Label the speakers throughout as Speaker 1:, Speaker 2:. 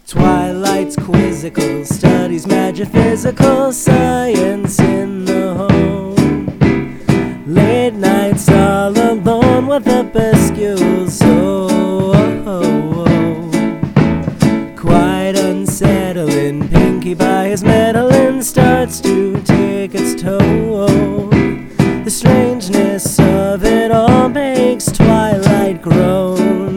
Speaker 1: Twilight's quizzical, studies magic, physical science in the home. Late nights all alone with a pescule quite unsettling. Pinky by his meddling starts to take its toll. The strangeness of it all makes Twilight groan.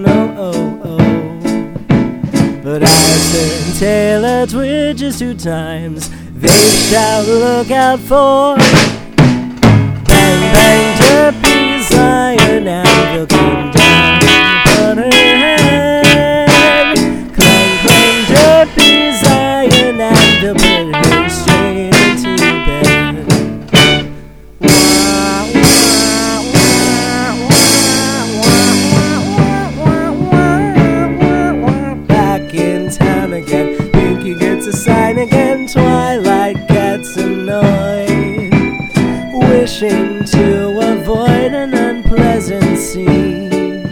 Speaker 1: But as her tailor twitches 2 times, they shout, "Look out for bang, bang, Derpy's iron anvil came down on her head. Clang, clang, Derpy's iron anvil put her straight into bed." Back in town again, Pinky gets a sign again. Twilight gets annoyed, wishing to avoid an unpleasant scene.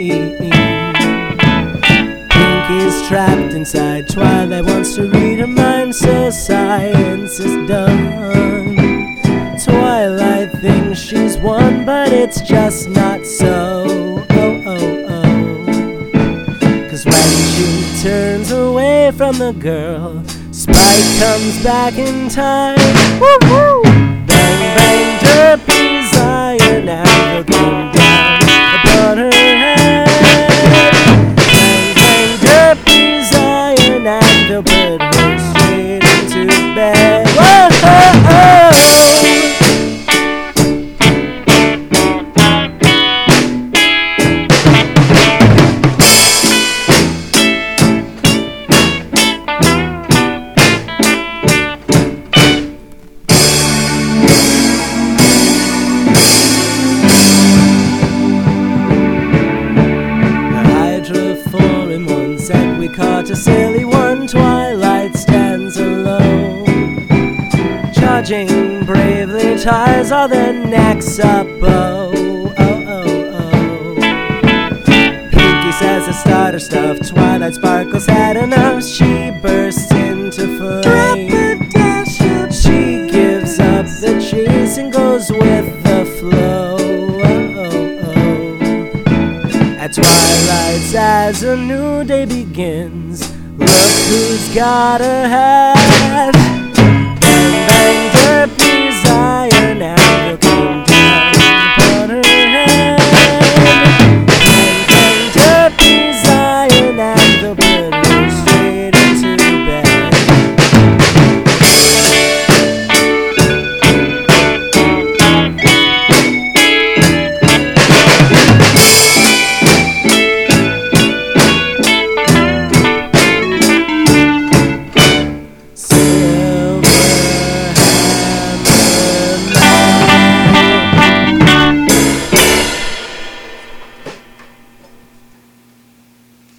Speaker 1: Pinky's trapped inside. Twilight wants to read her mind, so science is done. Twilight thinks she's won, but it's just not so. 'Cause when she turns away from the girl, Spike comes back in time. Woo-hoo! Bang, bang, Derpy's iron anvil came down upon her head. Bang, bang, Derpy's iron anvil put her straight into bed. Whoa-ho-ho! We caught a silly one. Twilight stands alone, charging bravely, ties all their necks up. Pinky says to start her stuff. Twilight sparkles had enough. She bursts into flame. She gives up the chase and goes with the flow. At twilight, as a new day begins, look who's got a hat.